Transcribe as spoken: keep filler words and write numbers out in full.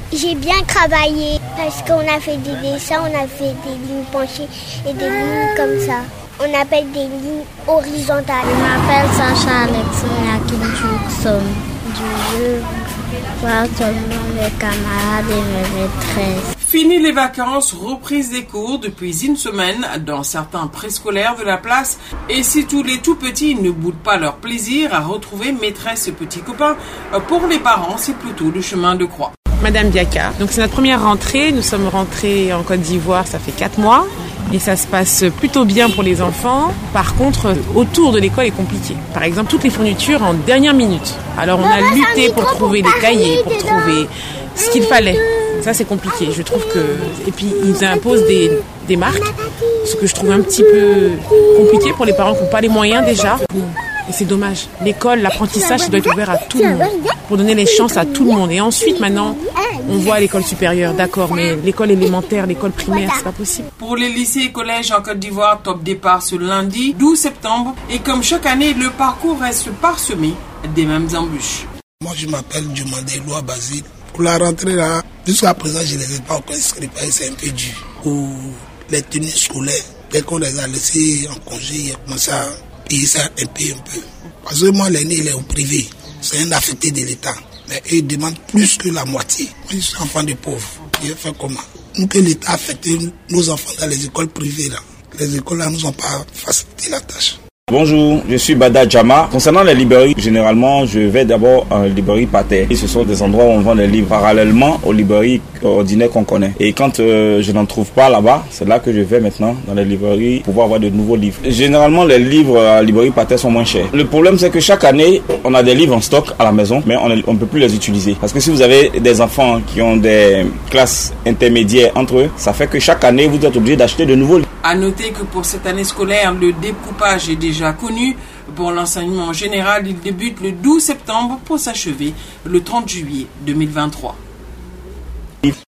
J'ai bien travaillé parce qu'on a fait des dessins, on a fait des lignes penchées et des lignes comme ça. On appelle des lignes horizontales. Je m'appelle Sacha Alexandria Kim-Chuk-Som. Je veux voir seulement mes camarades et mes maîtresses. Fini les vacances, reprise des cours depuis une semaine dans certains préscolaires de la place. Et si tous les tout petits ne boudent pas leur plaisir à retrouver maîtresse et petits copains, pour les parents, c'est plutôt le chemin de croix. Madame Diaka. Donc c'est notre première rentrée. Nous sommes rentrés en Côte d'Ivoire, ça fait quatre mois. Et ça se passe plutôt bien pour les enfants. Par contre, autour de l'école est compliqué. Par exemple, toutes les fournitures en dernière minute. Alors on a lutté pour trouver des cahiers, pour trouver ce qu'il fallait. Ça c'est compliqué. Je trouve que... Et puis ils imposent des, des marques, ce que je trouve un petit peu compliqué pour les parents qui n'ont pas les moyens déjà. Et c'est dommage. L'école, l'apprentissage, ça doit être ouvert à tout le monde, pour donner les chances à tout le monde. Et ensuite, maintenant, on voit l'école supérieure, d'accord, mais l'école élémentaire, l'école primaire, c'est pas possible. Pour les lycées et collèges en Côte d'Ivoire, top départ ce lundi douze septembre. Et comme chaque année, le parcours reste parsemé des mêmes embûches. Moi, je m'appelle Diomandé Loa Basile. Pour la rentrée, là, jusqu'à présent, je ne les ai pas encore inscrits. C'est un peu dur. Pour les tenues scolaires, dès qu'on les a laissés en congé, ils ont commencé à payer ça un peu, un peu. Parce que moi, l'aîné, il est au privé. C'est un affecté de l'État. Mais eux, ils demandent plus que la moitié. Moi, je suis enfant de pauvres. Je vais faire comment? Nous, que l'État affecte nos enfants dans les écoles privées, là. Les écoles, là, nous ont pas facilité la tâche. Bonjour, je suis Bada Djama. Concernant les librairies, généralement, je vais d'abord en librairie Pater. Et ce sont des endroits où on vend des livres parallèlement aux librairies ordinaires qu'on connaît. Et quand euh, je n'en trouve pas là-bas, c'est là que je vais maintenant dans les librairies pour pouvoir avoir de nouveaux livres. Généralement, les livres à la librairie Pater sont moins chers. Le problème, c'est que chaque année, on a des livres en stock à la maison, mais on ne peut plus les utiliser. Parce que si vous avez des enfants qui ont des classes intermédiaires entre eux, ça fait que chaque année, vous êtes obligé d'acheter de nouveaux livres. À noter que pour cette année scolaire, le découpage est déjà connu. Pour l'enseignement général, il débute le douze septembre pour s'achever le trente juillet deux mille vingt-trois.